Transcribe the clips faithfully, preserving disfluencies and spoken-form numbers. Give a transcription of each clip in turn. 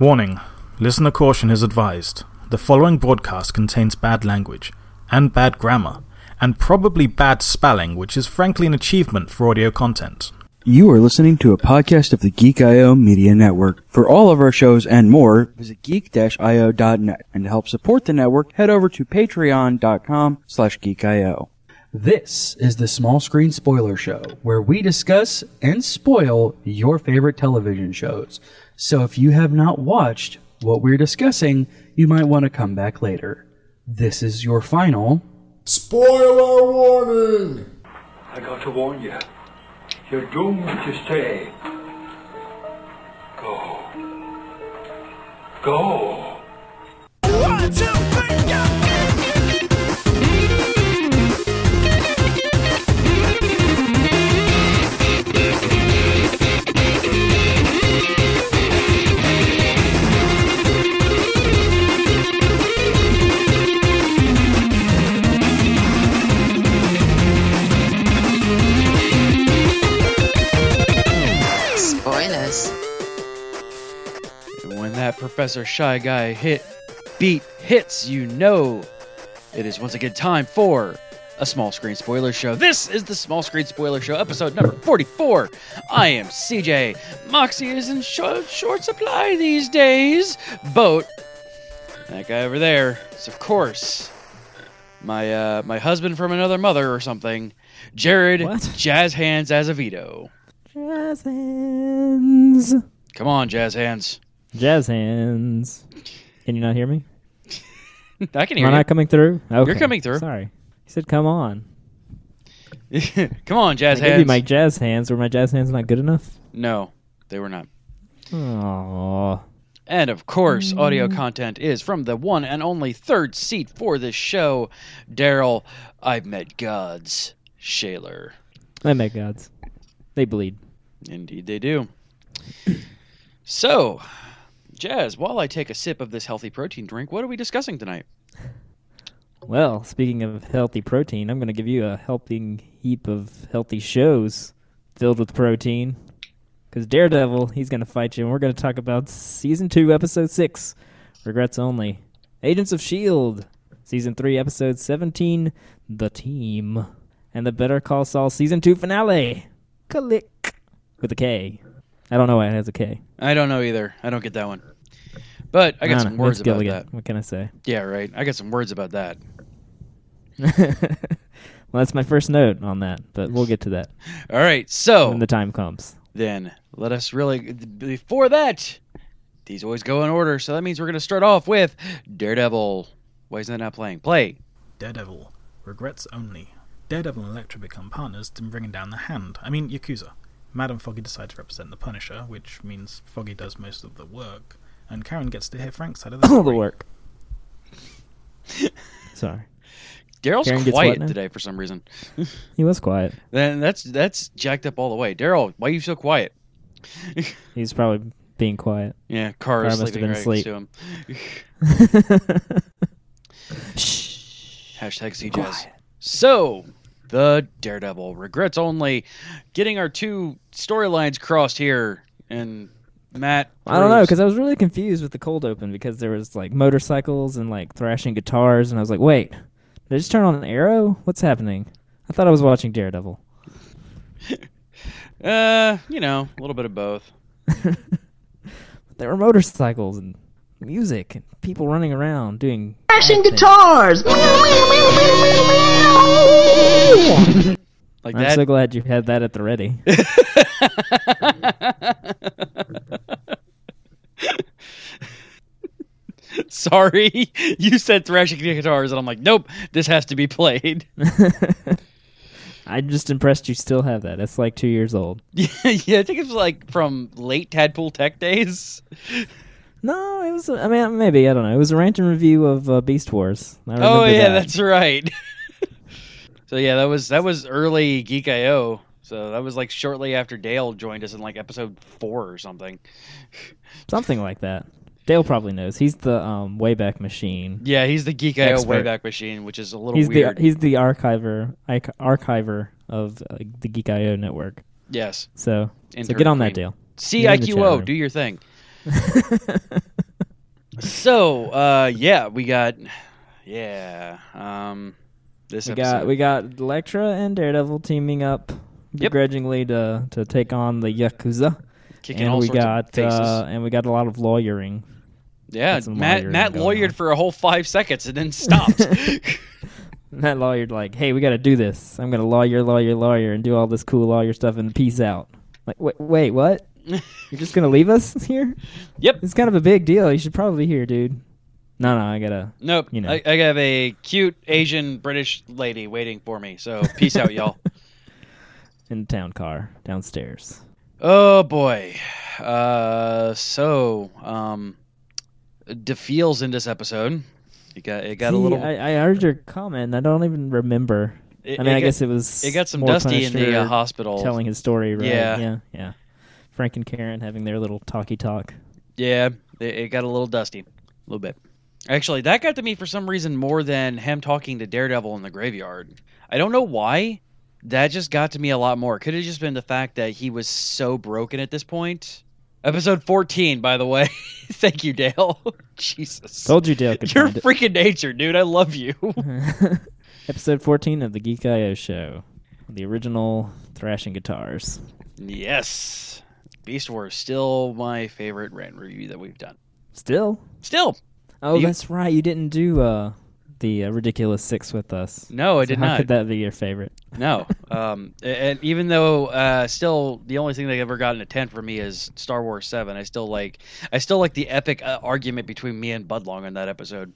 Warning. Listener caution is advised. The following broadcast contains bad language, and bad grammar, and probably bad spelling, which is frankly an achievement for audio content. You are listening to a podcast of the Geek dot I O Media Network. For all of our shows and more, visit geek dash I O dot net. And to help support the network, head over to patreon dot com slash geek dot I O. This is the Small Screen Spoiler Show, where we discuss and spoil your favorite television shows. So if you have not watched what we're discussing, you might want to come back later. This is your final... Spoiler warning! I got to warn you. You're doomed to stay. Go. Go. One, two, three, go! When that Professor Shy Guy hit beat hits, you know it is once again time for a Small Screen Spoiler Show. This is the Small Screen Spoiler Show, episode number forty-four. I am C J. Moxie is in short, short supply these days. Boat, that guy over there, is of course my uh, my husband from another mother or something. Jared What? Jazz Hands Azevedo. Jazz hands. Come on, Jazz Hands. Jazz hands. Can you not hear me? I can hear Am I you. not coming through? Okay. You're coming through. Sorry. He said, come on. Come on, Jazz I gave Hands. you my jazz hands. Were my jazz hands not good enough? No, they were not. Aww. And of course, audio content is from the one and only third seat for this show, Daryl, I've Met Gods, Shaler. I met gods. They bleed. Indeed they do. So, Jazz, while I take a sip of this healthy protein drink, what are we discussing tonight? Well, speaking of healthy protein, I'm going to give you a helping heap of healthy shows filled with protein. Because Daredevil, he's going to fight you, and we're going to talk about Season two, Episode six, Regrets Only. Agents of S H I E L D, Season three, Episode seventeen, The Team. And the Better Call Saul Season two finale, Click, with a K. I don't know why it has a K. I don't know either. I don't get that one. But I got I some know, words Vince about Gilligan. that. What can I say? Yeah, right. I got some words about that. Well, that's my first note on that, but we'll get to that All right, so... when the time comes. Then let us really, before that, these always go in order, so that means we're going to start off with Daredevil. Why isn't that not playing? Play. Daredevil. Regrets only. Daredevil and Elektra become partners in bringing down the Hand. I mean, Yakuza. Madam Foggy decides to represent the Punisher, which means Foggy does most of the work, and Karen gets to hear Frank's side of the story. All the work. Sorry. Daryl's Karen gets quiet what now? today for some reason. He was quiet. Then that's that's jacked up all the way. Daryl, why are you so quiet? He's probably being quiet. Yeah, Car Car is must have sleeping been right asleep. next to him. Shh. Hashtag C Js. Quiet. So, the Daredevil. Regrets only. Getting our two storylines crossed here. And Matt... I don't know, proves- because I was really confused with the cold open, because there was like motorcycles and like thrashing guitars, and I was like, wait, did I just turn on an Arrow? What's happening? I thought I was watching Daredevil. Uh, you know, a little bit of both. There were motorcycles and music and people running around doing Crashing bad things. guitars. Like I'm that. so glad you had that at the ready. Sorry, you said thrashing guitars, and I'm like, nope, this has to be played. I'm just impressed you still have that. It's like two years old. yeah, yeah, I think it's like from late Tadpool Tech days. No, it was, I mean, maybe, I don't know. It was a rant and review of uh, Beast Wars. I remember Oh yeah, that. that's right. So yeah, that was that was early Geek dot I O. So that was like shortly after Dale joined us in like episode four or something. Something like that. Dale probably knows. He's the um, Wayback Machine. Yeah, he's the Geek dot I O Expert. Wayback Machine, which is a little He's weird. the he's the archiver arch- archiver of uh, the Geek dot I O network. Yes. So, so Intern get on that, queen. Dale. C Get I in the Q chat O, room. do your thing. So, uh, yeah, we got, yeah, um, this We episode. got we got Elektra and Daredevil teaming up Yep. begrudgingly to to take on the Yakuza. Kicking and all we sorts got of faces. Uh, and we got a lot of lawyering. yeah, got some Matt lawyering Matt going lawyered on. for a whole five seconds and then stopped. And that lawyer like, hey, we got to do this. I'm gonna lawyer, lawyer, lawyer, and do all this cool lawyer stuff and peace out. Like, wait, wait, what? You're just gonna leave us here? Yep. It's kind of a big deal. You should probably be here, dude. No, no, I gotta. Nope. You know. I, I have a cute Asian British lady waiting for me. So peace out, y'all. In the town car downstairs. Oh boy. Uh, so um, DeFeel's in this episode. It got it got See, a little. I, I heard your comment. And I don't even remember. It, I mean, it I got, guess it was. it got some more dusty in the Punisher uh, hospital. telling his story, right? Yeah. yeah, yeah. Frank and Karen having their little talky talk. Yeah, it, it got a little dusty, a little bit. Actually, that got to me for some reason more than him talking to Daredevil in the graveyard. I don't know why. That just got to me a lot more. Could have just been the fact that he was so broken at this point. Episode fourteen, by the way. Thank you, Dale. Jesus. Told you Dale could You're find it. freaking nature, dude. I love you. Episode fourteen of the Geek I O Show. The original thrashing guitars. Yes. Beast Wars, still my favorite rant review that we've done. Still? Still. Oh, You- that's right. You didn't do uh, the uh, Ridiculous Six with us. No, I So did how not. could that be your favorite? No. Um, and even though uh, still the only thing that ever got a ten for me is Star Wars seven, I still like I still like the epic uh, argument between me and Budlong in that episode.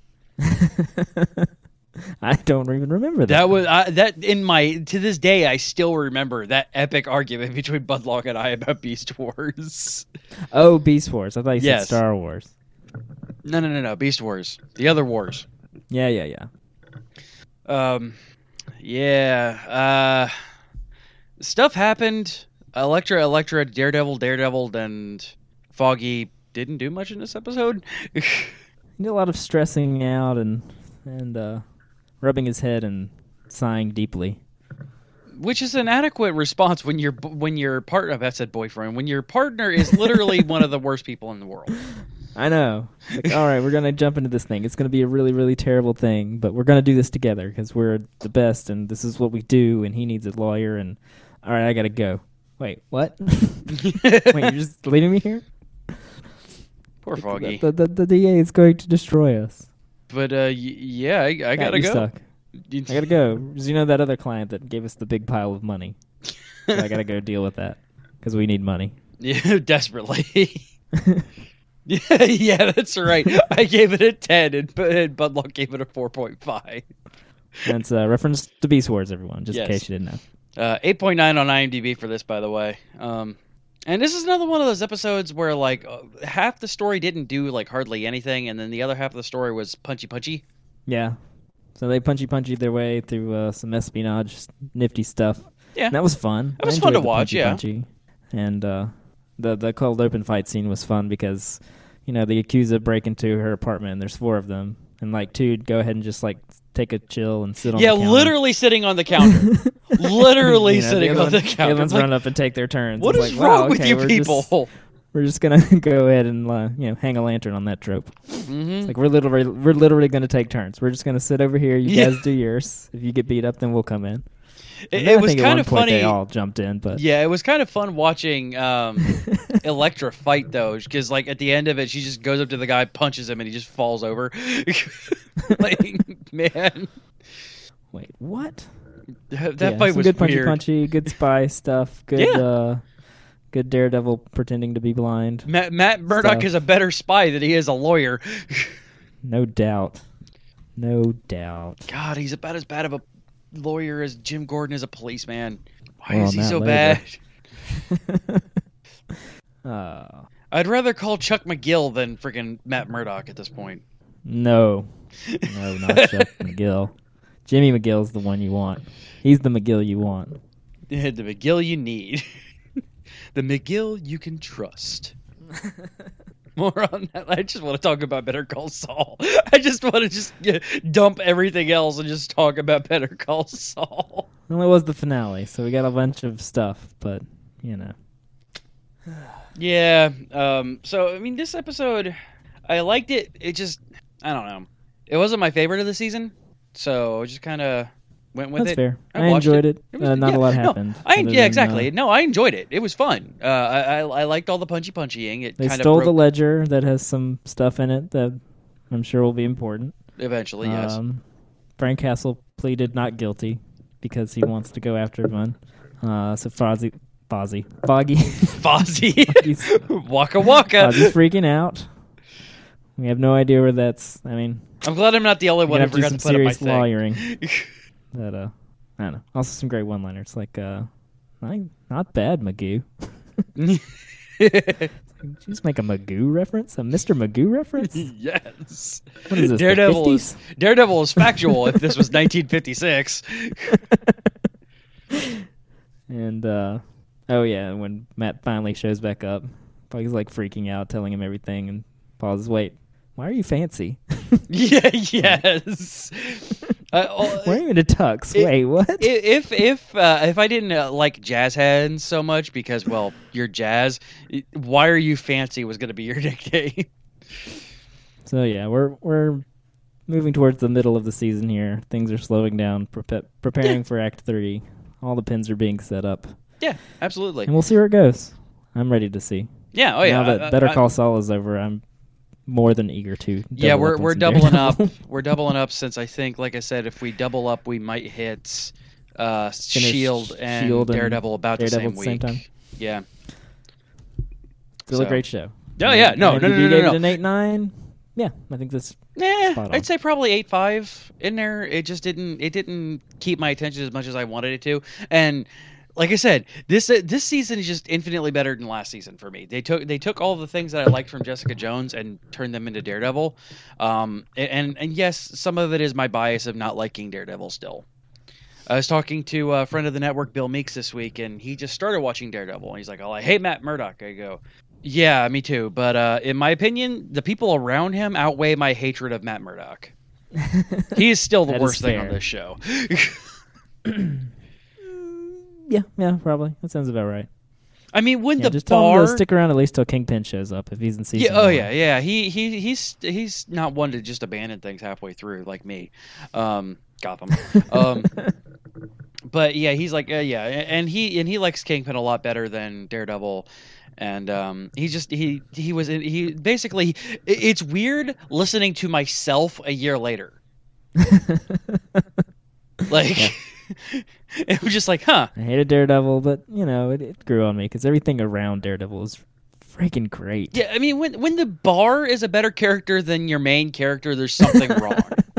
I don't even remember that. That was I, that in my to this day I still remember that epic argument between Budlong and I about Beast Wars. Oh, Beast Wars. I thought you said Yes. Star Wars. No, no, no, no, Beast Wars. The other wars. Yeah, yeah, yeah. Um, yeah. Uh, stuff happened. Elektra, Elektra, Daredevil, Daredevil, and Foggy didn't do much in this episode. He did a lot of stressing out and and uh, rubbing his head and sighing deeply. Which is an adequate response when your when your partner, I said boyfriend, when your partner is literally one of the worst people in the world. I know. It's like, all right, we're going to jump into this thing. It's going to be a really, really terrible thing, but we're going to do this together because we're the best, and this is what we do, and he needs a lawyer, and all right, I got to go. Wait, what? Wait, you're just leaving me here? Poor Foggy. The, the, the D A is going to destroy us. But uh, y- yeah, I, I Matt, gotta you're go. stuck. I got to go. 'Cause you know that other client that gave us the big pile of money? So I got to go deal with that because we need money. Yeah, desperately. Yeah, yeah, that's right. I gave it a ten, and, and Budlock gave it a four point five. That's a reference to Beast Wars, everyone, just Yes. in case you didn't know. Uh, eight point nine on IMDb for this, by the way. Um, and this is another one of those episodes where, like, uh, half the story didn't do, like, hardly anything, and then the other half of the story was punchy-punchy. Yeah. So they punchy punchy their way through uh, some espionage, nifty stuff. Yeah. And that was fun. That was I fun to enjoyed the watch, punchy yeah. punchy. And uh, the the cold open fight scene was fun because, you know, the Yakuza break into her apartment and there's four of them. And, like, dude, go ahead and just, like, take a chill and sit on Yeah, the counter. literally sitting on the counter. Literally You know, sitting the on other the one- counter. The ones Like, run up and take their turns. what It's is like, wrong wow, with okay, you we're people? Just, we're just gonna go ahead and uh, you know hang a lantern on that trope. Mhm. Like we're literally we're literally gonna take turns. We're just gonna sit over here. You Yeah. guys do yours. If you get beat up, then we'll come in. It, And it then I was think at kind one of point funny. They all jumped in, but Yeah, it was kind of fun watching um, Elektra fight, though, because, like, at the end of it, she just goes up to the guy, punches him, and he just falls over. Like, man, wait, what? that, that Yeah, fight some was good punchy weird. punchy, good spy stuff. Good, Yeah. uh, good Daredevil pretending to be blind. Matt, Matt Murdock Stuff. is a better spy than he is a lawyer. No doubt, no doubt. God, he's about as bad of a lawyer as Jim Gordon is a policeman. Why Well, is he Matt so Labor. bad? Oh I'd rather call Chuck McGill than freaking Matt Murdock at this point. no, no, not Chuck McGill. Jimmy McGill's the one you want. He's the McGill you want. The McGill you need. The McGill you can trust. More on that. I just want to talk about Better Call Saul. I just want to just yeah, dump everything else and just talk about Better Call Saul. Well, it was the finale, so we got a bunch of stuff, but you know. Yeah. Um. So I mean, this episode, I liked it. It just, I don't know. It wasn't my favorite of the season, so I just kind of went with That's it. fair. I I, watched enjoyed it. it. It was- uh, not yeah, a lot no, happened. I other yeah, than, exactly. uh, No, I enjoyed it. It was fun. Uh, I, I I liked all the punchy punchying. It they kind stole of the ledger that has some stuff in it that I'm sure will be important. eventually. Yes. Um, Frank Castle pleaded not guilty because he wants to go after Bun. Uh, so Fozzie, Fozzie, Foggy, Fozzie. Foggy's, Waka waka. Fozzie's freaking out. We have no idea where that's. I mean, I'm glad I'm not the only we're one gonna who have to do forgot some to put up my serious thing. lawyering. But uh, I don't know. Also, some great one-liners like, uh, "Not not bad, Magoo." Did you just make a Magoo reference? A Mister Magoo reference? Yes. What is this? Daredevil the is fifties? Daredevil is factual if this was nineteen fifty-six. And uh, oh yeah, when Matt finally shows back up, Foggy's like freaking out, telling him everything, and pauses. Wait, why are you fancy? Yeah. Yes. Uh, oh, Why are you in a tux? it- Wait, what? if if uh, if I didn't uh, like jazz hands so much because well you're jazz, it- why are you fancy was going to be your nickname. So yeah, we're we're moving towards the middle of the season here. Things are slowing down, prepa- preparing for Act Three. All the pins are being set up, Yeah, absolutely. and we'll see where it goes. I'm ready to see. Yeah. Oh yeah. now that I- I- Better I- Call Saul is over, I'm more than eager to. Yeah, double we're up on we're some doubling up. Daredevil. We're doubling up since I think, like I said, if we double up, we might hit uh, Finish Shield and Shield and Daredevil about Daredevil the at same the same week. time. Yeah. Still So- a great show. Oh yeah, no, no, no, IMDb no, no, gave no. it an eight nine. Yeah, I think that's Nah, Spot on. I'd say probably eight five in there. It just didn't. It didn't keep my attention as much as I wanted it to. And like I said, this uh, this season is just infinitely better than last season for me. They took they took all the things that I liked from Jessica Jones and turned them into Daredevil. Um, and and yes, some of it is my bias of not liking Daredevil still. I was talking to a friend of the network, Bill Meeks, this week, and he just started watching Daredevil. And he's like, "Oh, I hate Matt Murdock." I go, "Yeah, me too." But uh, in my opinion, the people around him outweigh my hatred of Matt Murdock. He is still the That is worst thing on fair. this show. yeah, yeah, probably that sounds about right. I mean, when Yeah, the just tell him bar, to stick around at least till Kingpin shows up if he's in season. yeah, oh one. yeah, yeah, he he he's he's not one to just abandon things halfway through like me, um, Gotham. Um, but yeah, he's like, uh, yeah, and he and he likes Kingpin a lot better than Daredevil. And um, he just he he was in, he basically it- it's weird listening to myself a year later. Like it was just like, huh? I hated Daredevil, but you know it, it grew on me because everything around Daredevil is freaking great. Yeah, I mean when when the bar is a better character than your main character, there's something wrong.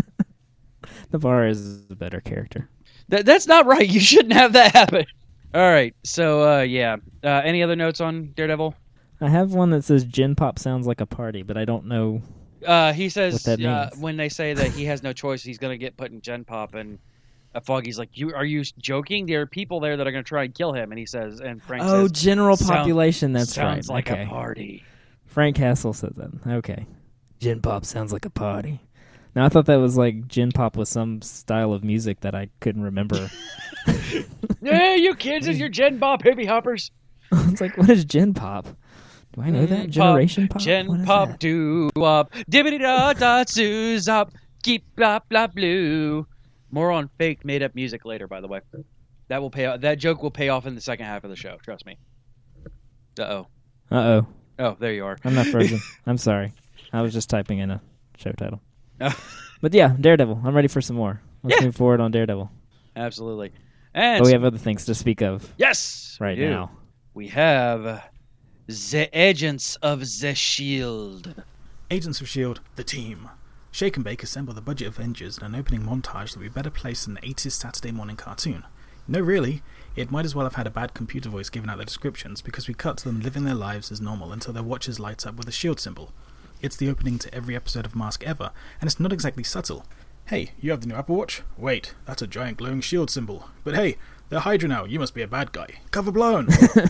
The Bar is a better character. That that's not right. You shouldn't have that happen. All right, so uh, yeah. Uh, any other notes on Daredevil? I have one that says Gin Pop sounds like a party, but I don't know. Uh, he says What that uh, means. when they say that he has no choice, he's going to get put in Gen Pop, and uh, Foggy's like, "You are you joking? There are people there that are going to try and kill him." And he says, and Frank Oh, says, general "Sound- population. That's sounds right. like okay. a party." Frank Castle said that. Okay. Gin Pop sounds like a party. Now I thought that was like Gin Pop was some style of music that I couldn't remember. Yeah, you kids and your Gen Pop hippie hoppers. It's like, what is Gin Pop? Do I know that? Generation Pop? What Gen is Pop that? doo wop, dibbity da da zoos up, keep blah blah blue. More on fake made up music later, by the way. That will pay. That joke will pay off in the second half of the show. Trust me. Uh oh. Uh-oh. Oh, there you are. I'm not frozen. I'm sorry. I was just typing in a show title. Oh, But yeah, Daredevil. I'm ready for some more. Let's Yeah. move forward on Daredevil. absolutely. And But we have other things to speak of yes, right we do. now. We have the Agents of the Shield. Agents of S H I E L D, the team. Shake and Bake assemble the budget Avengers in an opening montage that would be better placed in an eighties Saturday morning cartoon. No, really, it might as well have had a bad computer voice giving out the descriptions, because we cut to them living their lives as normal until their watches light up with a shield symbol. It's the opening to every episode of Mask ever, and it's not exactly subtle. Hey, you have the new Apple Watch? Wait, that's a giant glowing shield symbol. But hey, they're Hydra now, you must be a bad guy. Cover blown!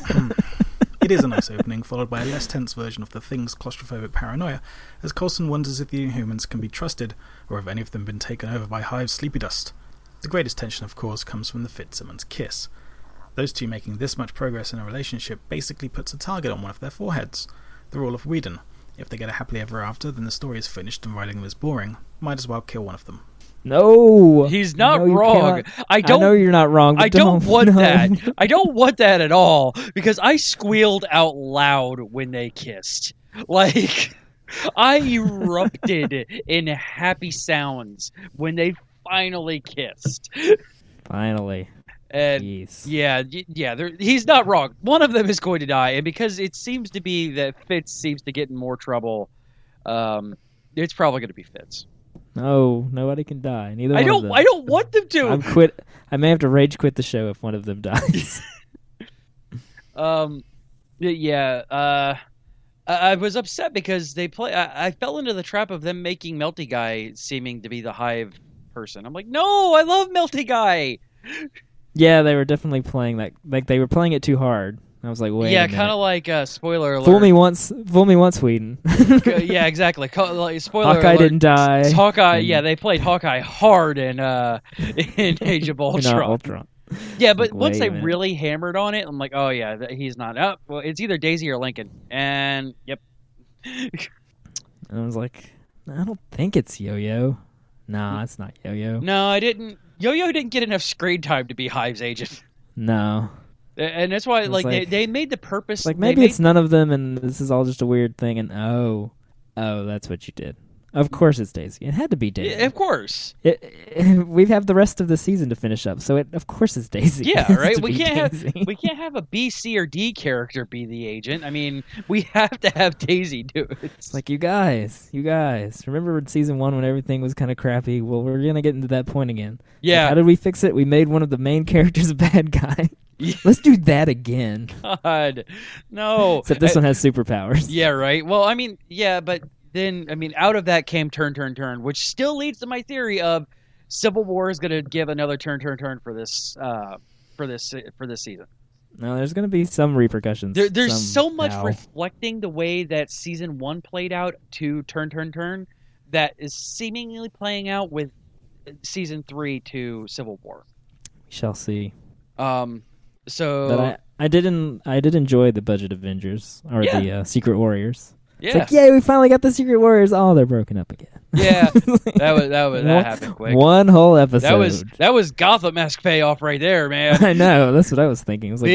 It is a nice opening, followed by a less tense version of the Thing's claustrophobic paranoia, as Coulson wonders if the Inhumans can be trusted, or have any of them been taken over by Hive's sleepy dust. The greatest tension, of course, comes from the Fitzsimmons kiss. Those two making this much progress in a relationship basically puts a target on one of their foreheads. The role of Whedon. If they get a happily ever after, then the story is finished and writing them is boring. Might as well kill one of them. No, He's not No, you wrong. cannot- I don't I know you're not wrong. But I don't, don't want no. that. I don't want that at all because I squealed out loud when they kissed. Like, I erupted in happy sounds when they finally kissed. Finally, And Jeez. yeah, y- yeah, there- he's not wrong. One of them is going to die, and because it seems to be that Fitz seems to get in more trouble, um, it's probably going to be Fitz. No, nobody can die. Neither I one of don't. them. I don't want them to. I'm quit. I may have to rage quit the show if one of them dies. Um, y- yeah. Uh, I, I was upset because they play. I, I fell into the trap of them making Melty Guy seeming to be the Hive person. I'm like, no, I love Melty Guy. Yeah, they were definitely playing that. Like they were playing it too hard. I was like, wait. yeah, a minute. kind of like uh, spoiler alert. Fool me once. Fool me once, Whedon. Yeah, exactly. Co- like, spoiler Hawkeye alert. didn't die. Hawkeye. and- Yeah, they played Hawkeye hard in uh in Age of in, uh, Ultron. Ultron. Yeah, but Like, once wait they a minute. really hammered on it, I'm like, oh yeah, th- he's not up. Well, it's either Daisy or Lincoln, and yep. And I was like, I don't think it's Yo-Yo. Nah, it's not Yo-Yo. No, I didn't. Yo-Yo didn't get enough screen time to be Hive's agent. No. And that's why, It's like, they, like- they made the purpose. Like they maybe made- it's none of them, and this is all just a weird thing. And oh, oh, that's what you did. Of course, it's Daisy. It had to be Daisy. Yeah, of course. It, it, we have the rest of the season to finish up, so it, of course it's Daisy. Yeah, It has right. to We be can't Daisy. have we can't have a B, C, or D character be the agent. I mean, we have to have Daisy do it. It's like, you guys, you guys, remember in season one when everything was kind of crappy? Well, we're gonna get into that point again. It's like, Yeah. how did we fix it? We made one of the main characters a bad guy. Let's do that again. God, no. Except this Uh, one has superpowers. Yeah, right. Well, I mean, yeah, but then, I mean, out of that came turn, turn, turn, which still leads to my theory of Civil War is going to give another turn, turn, turn for this, uh, for this, for this season. No, there's gonna be some repercussions. There, there's so much somehow. reflecting the way that season one played out to turn, turn, turn that is seemingly playing out with season three to Civil War. We shall see. Um, so But I, I didn't. I did enjoy the Budget Avengers or Yeah. the uh, Secret Warriors. yeah, It's like, yay, we finally got the Secret Warriors. Oh, they're broken up again. yeah, that was that was that One- happened quick. One whole episode. That was that was Gotham-esque payoff right there, man. I know. That's what I was thinking. I was like,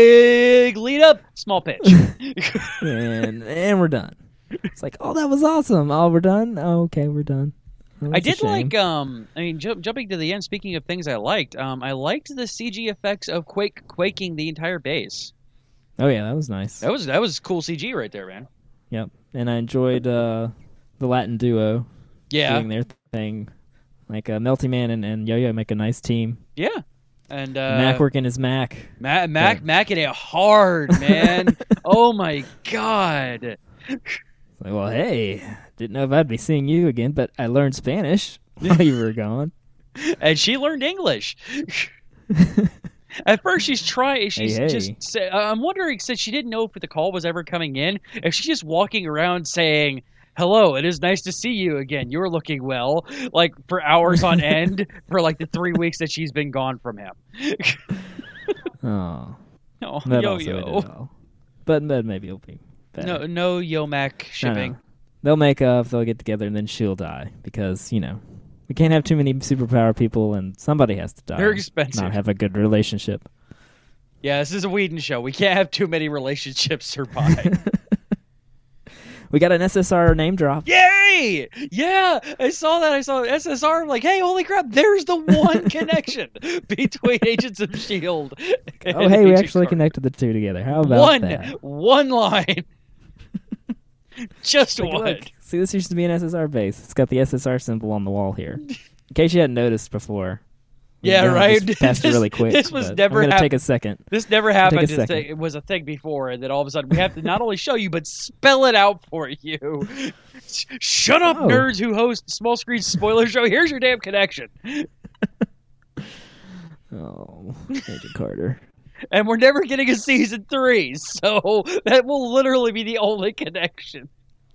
Big lead up, small pitch. wow. And and we're done. It's like, oh, that was awesome. Oh, we're done. Oh, okay, we're done. Oh, I that's a did shame. like, um, I mean, ju- jumping to the end. Speaking of things I liked, um, I liked the C G effects of Quake quaking the entire base. Oh yeah, that was nice. That was that was cool C G right there, man. Yep. And I enjoyed uh, the Latin duo Yeah, doing their thing. Like uh, Melty Man and, and Yo-Yo make a nice team. yeah, and uh, Mac working his Mac. Mac, Mac, Yeah. Mac, it hard, man. Oh my god. Like, well, hey, didn't know if I'd be seeing you again, but I learned Spanish while you were gone. And she learned English. At first, she's trying. She's Hey, hey. just. Say, I'm wondering, since she didn't know if the call was ever coming in, if she's just walking around saying, "Hello, it is nice to see you again. You're looking well," like for hours on end for like the three weeks that she's been gone from him. Oh, Oh, that yo also yo. did well. But, but maybe it'll be better. No, no Yo Mac No, no. shipping. They'll make up, they'll get together, and then she'll die. Because, you know, we can't have too many superpower people, and somebody has to die. They're expensive. Not have a good relationship. Yeah, this is a Whedon show. We can't have too many relationships survive. We got an S S R name drop. Yay! Yeah, I saw that. I saw S S R. I'm like, hey, holy crap! There's the one connection between Agents of Shield. and Oh, hey, we Agent actually Carter. connected the two together. How about one, that? one line, just Like, one. look, see, this used to be an S S R base. It's got the S S R symbol on the wall here. In case you hadn't noticed before. Yeah, Yeah, I right. just passed it This- really quick. this was but never I'm gonna hap- take a second. This never take a happened. It's second. a- It was a thing before, and then all of a sudden we have to not only show you but spell it out for you. Sh- Shut up, Oh. nerds who host Small Screen Spoiler Show. Here's your damn connection. Oh, Agent Carter. And we're never getting a season three, so that will literally be the only connection.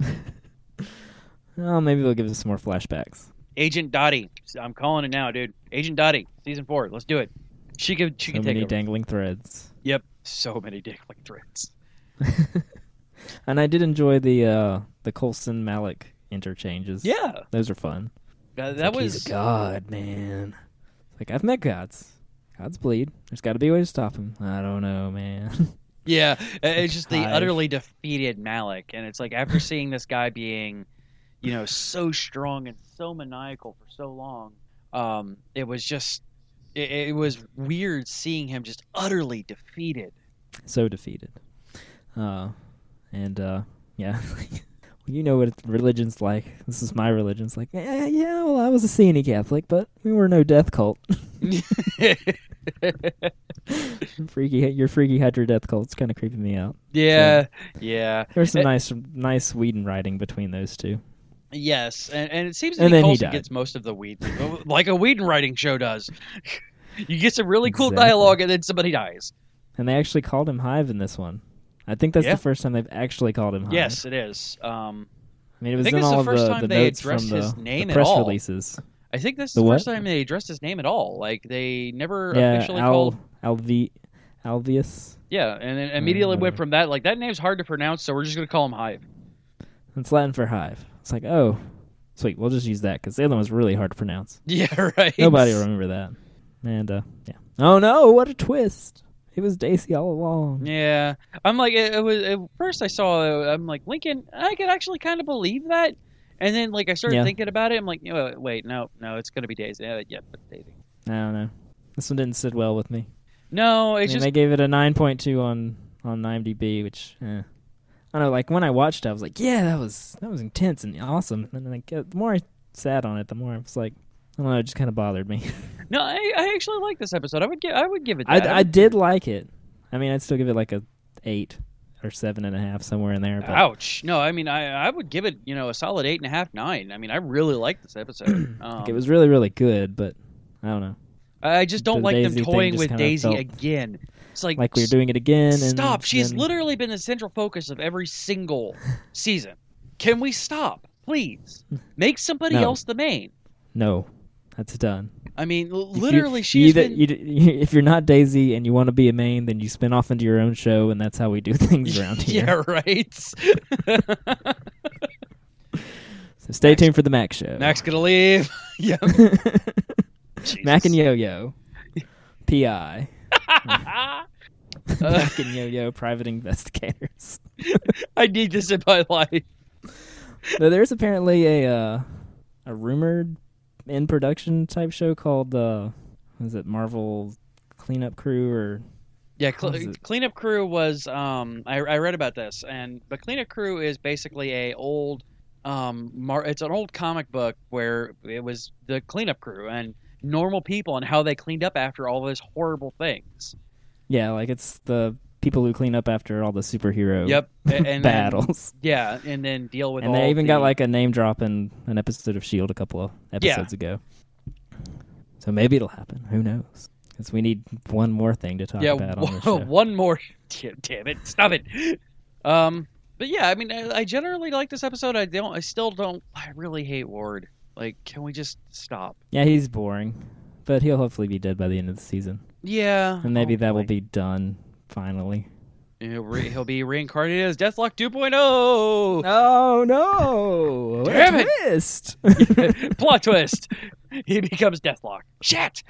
Oh, maybe they'll give us some more flashbacks. Agent Dottie. I'm calling it now, dude. Agent Dottie, season four. Let's do it. She can she So can take many over. dangling threads. Yep. So many dangling threads. And I did enjoy the uh, the Coulson Malik interchanges. Yeah. Those are fun. Uh, It's that like, was he's a god, man. Like, I've met gods. Gods bleed. There's got to be a way to stop him. I don't know, man. yeah. uh, It's just the Hive. utterly defeated Malik, and it's like after seeing this guy being, you know, so strong and so maniacal for so long, um, it was just it, it was weird seeing him just utterly defeated. So defeated. Uh, and, uh, yeah. You know what religion's like. This is my religion. It's like, yeah, yeah, well, I was a C N E Catholic, but we were no death cult. freaky, your freaky Hydra death cult's kind of creeping me out. yeah, yeah. There's some Uh, nice, nice Whedon writing between those two. Yes, and, and it seems to And be then he Coulson died. gets most of the Whedon, like a Whedon writing show does. You get some really cool Exactly. dialogue, and then somebody dies. And they actually called him Hive in this one. I think that's Yeah. the first time they've actually called him Hive. Yes, it is. Um, I mean, it I was think in it's the all first the, time the they notes from addressed the, his the name at press all. releases. I think this is The the, what? first time they addressed his name at all. Like they never Yeah, officially Al, called. Alvi, Alvius. Yeah, and then immediately whatever. went from that. Like that name's hard to pronounce, so we're just gonna call him Hive. It's Latin for hive. It's like, oh, sweet, we'll just use that because the other one was really hard to pronounce. Yeah, right. Nobody will remember that. And, uh, yeah. Oh, no, what a twist. It was Daisy all along. Yeah, I'm like it, it was. At first, I saw. I'm like Lincoln. I could actually kind of believe that, and then like I started Yeah. thinking about it. I'm like, oh, wait, no, no, it's gonna be Daisy. Yeah, yeah, but Daisy. I don't know. This one didn't sit well with me. No, I it's mean, just they gave it a nine point two on, on IMDb, which, eh. I don't know, like, when I watched it, I was like, yeah, that was that was intense and awesome. And then, like, uh, the more I sat on it, the more I was like, I don't know, it just kind of bothered me. no. I, I actually like this episode. I would give. I would give it. I, That. I did like it. I mean, I'd still give it like a eight or seven and a half, somewhere in there. But Ouch. No, I mean, I, I would give it, you know, a solid eight and a half, nine. I mean, I really like this episode. Um, like, it was really, really good, but I don't know. I just don't the like them Daisy thing toying just with kinda Daisy felt again. It's like, Like we were doing it again. And stop. She's then- literally been the central focus of every single season. Can we stop, please? Make somebody No. else the main. No, that's done. I mean, l- If you- literally, you she's either- been. you d- if you're not Daisy and you want to be a main, then you spin off into your own show, and that's how we do things around here. Yeah, right. So stay tuned for the Mac show. Mac's gonna leave. Yeah. Mac and Jesus. Yo-Yo, P I. Uh, Mac and Yo-Yo, private investigators. I need this in my life. No, there's apparently a uh, a rumored in production type show called uh, was it Marvel Cleanup Crew or Yeah, What is cl- it? Cleanup Crew was. Um, I, I read about this, and but Cleanup Crew is basically a old. Um, mar- it's an old comic book where it was the cleanup crew and normal people and how they cleaned up after all those horrible things. yeah, like it's the people who clean up after all the superhero Yep, a- and then- battles. yeah, and then deal with. And all they even the, got like a name drop in an episode of S H I E L D a couple of episodes ago. So maybe it'll happen. Who knows? Because we need one more thing to talk yeah. about on the w- show. one more. Damn damn it! Stop it. Um, but yeah, I mean, I, I generally like this episode. I don't. I still don't. I really hate Ward. Like, can we just stop? Yeah, he's boring, but he'll hopefully be dead by the end of the season, Yeah, and maybe that will hopefully. be done finally. He'll, re- he'll be reincarnated as Deathlock two point oh. Oh no! What Damn a it! twist! Plot twist. He becomes Deathlock. Shit.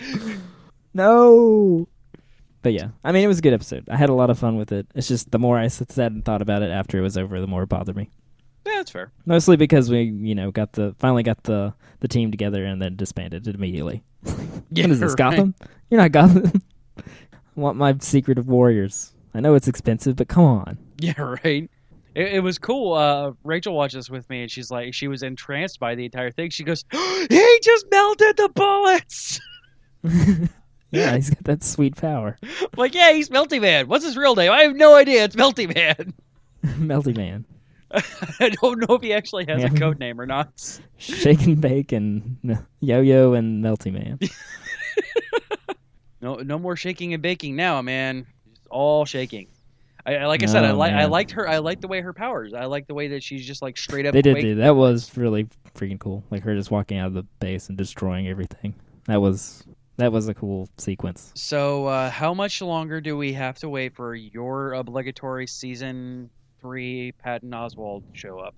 No. But yeah, I mean, it was a good episode. I had a lot of fun with it. It's just the more I sat and thought about it after it was over, the more it bothered me. Yeah, that's fair. Mostly because we, you know, got the finally got the the team together and then disbanded it immediately. Yeah, What is this, right. Gotham? You're not Gotham. I want my Secret of Warriors. I know it's expensive, but come on. Yeah, right. It, it was cool. Uh, Rachel watched this with me, and she's like, she was entranced by the entire thing. She goes, "He just melted the bullets." Yeah, he's got that sweet power. I'm like, yeah, he's Melty Man. What's his real name? I have no idea. It's Melty Man. Melty Man. I don't know if he actually has Yeah. a code name or not. Shake and Bake and no, Yo-Yo and Melty Man. No, no more shaking and baking now, man. Just all shaking. I, I like I said, I Oh, like I man. liked her. I liked the way her powers. I like the way that she's just like straight up. They did wake- do that. Was really freaking cool. Like her just walking out of the base and destroying everything. That was that was a cool sequence. So, uh, how much longer do we have to wait for your obligatory season three Patton Oswalt show up.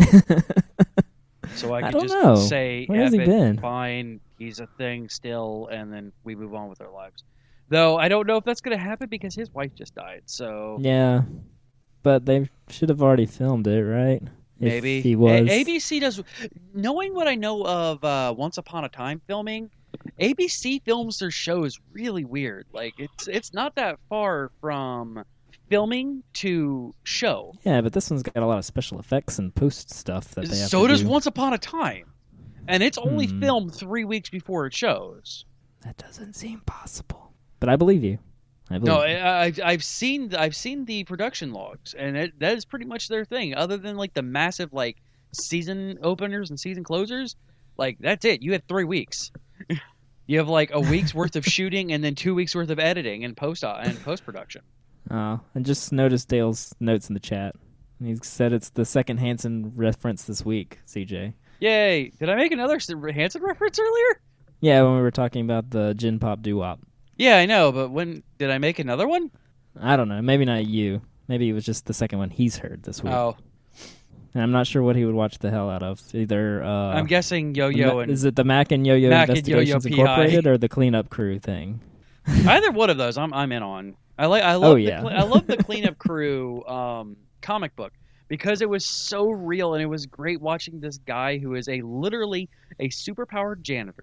So I I could don't just know. say, Where has he Evan, been? fine, he's a thing still, and then we move on with our lives. Though I don't know if that's going to happen because his wife just died, so Yeah, but they should have already filmed it, right? If maybe. he was. A- ABC does... Knowing what I know of uh, Once Upon a Time filming, A B C films their shows really weird. Like, it's it's not that far from filming to show. Yeah, but this one's got a lot of special effects and post stuff that they have So to does do. Once Upon a Time. And it's only Hmm. filmed three weeks before it shows. That doesn't seem possible. But I believe you. I believe No, you. I, I've I've seen I've seen the production logs, and it, that is pretty much their thing. Other than like the massive like season openers and season closers, like that's it. You had three weeks. You have like a week's worth of shooting, and then two weeks worth of editing and post and post production. Oh, and just noticed Dale's notes in the chat. He said it's the second Hanson reference this week, C J. Yay! Did I make another Hanson reference earlier? Yeah, when we were talking about the Gin Pop Doo-Wop. Yeah, I know, but when did I make another one? I don't know. Maybe not you. Maybe it was just the second one he's heard this week. Oh, And I'm not sure what he would watch the hell out of. Either uh, I'm guessing the Yo-Yo Ma- and is it the Mac and Yo-Yo Mac and Yo-Yo Investigations P I. Incorporated or the Cleanup Crew thing? either one of those. I'm I'm in on. I like I love Oh, the yeah. cle- I love the Cleanup Crew um, comic book because it was so real and it was great watching this guy who is a literally a superpowered janitor.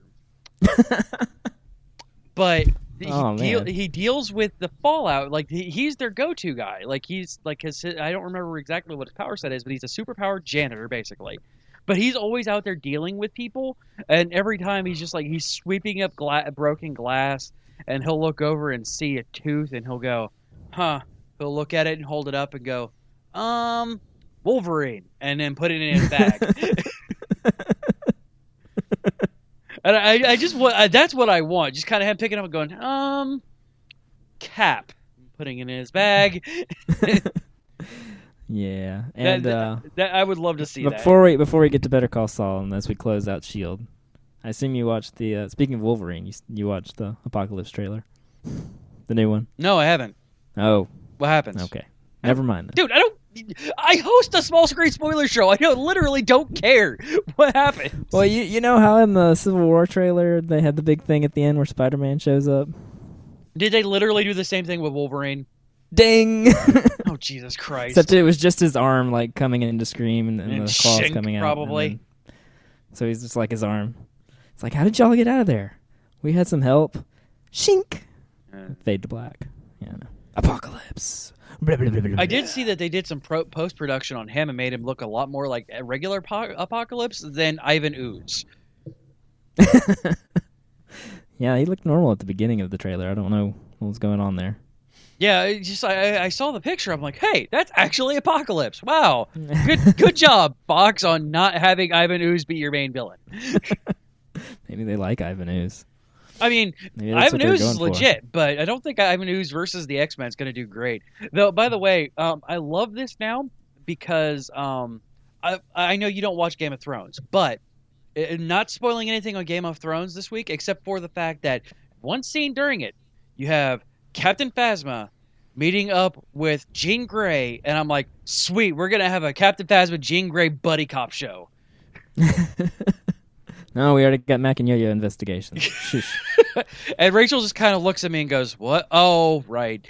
But he Oh, deal, man. he deals with the fallout. Like he, he's their go-to guy. Like he's like his. I don't remember exactly what his power set is, but he's a superpowered janitor basically. But he's always out there dealing with people, and every time he's just like he's sweeping up gla- broken glass, and he'll look over and see a tooth, and he'll go, "Huh." He'll look at it and hold it up and go, "Um, Wolverine," and then put it in his bag. And I, I just want I, that's what I want. Just kind of him picking up and going, um, Cap, putting it in his bag. Yeah, and that, uh, that, I would love to see before we before we get to Better Call Saul and as we close out Shield, I assume you watched the. Uh, speaking of Wolverine, you s- you watched the Apocalypse trailer, the new one. that. No, I haven't. Oh, What happens? okay, never mind. Then. Dude, I don't. I host a small screen spoiler show. I don't, literally don't care what happened. Well, you you know how in the Civil War trailer they had the big thing at the end where Spider-Man shows up. Did they literally do the same thing with Wolverine? Ding! Oh, Jesus Christ. Except it was just his arm like coming in to scream and, and, And the claws shink, coming out. and probably. then- so he's just like his arm. It's like, how did y'all get out of there? We had some help. Shink. Uh, Fade to black. Yeah. No. Apocalypse. Blah, blah, blah, blah, I blah. did see that they did some pro- post-production on him and made him look a lot more like a regular po- Apocalypse than Ivan Ooze. Yeah, he looked normal at the beginning of the trailer. I don't know what was going on there. Yeah, it just I, I saw the picture. I'm like, hey, that's actually Apocalypse. Wow, good good job, Fox, on not having Ivan Ooze be your main villain. Maybe they like Ivan Ooze. I mean, Maybe that's Ivan what they're Ooze is going for. legit, but I don't think Ivan Ooze versus the X-Men is going to do great. Though, by the way, um, I love this now because um, I I know you don't watch Game of Thrones, but uh, not spoiling anything on Game of Thrones this week, except for the fact that one scene during it, you have Captain Phasma meeting up with Jean Grey, and I'm like, sweet, we're gonna have a Captain Phasma Jean Grey buddy cop show. No, we already got Mac and Yo-Yo investigations. Shush. And Rachel just kind of looks at me and goes, "What? Oh, right."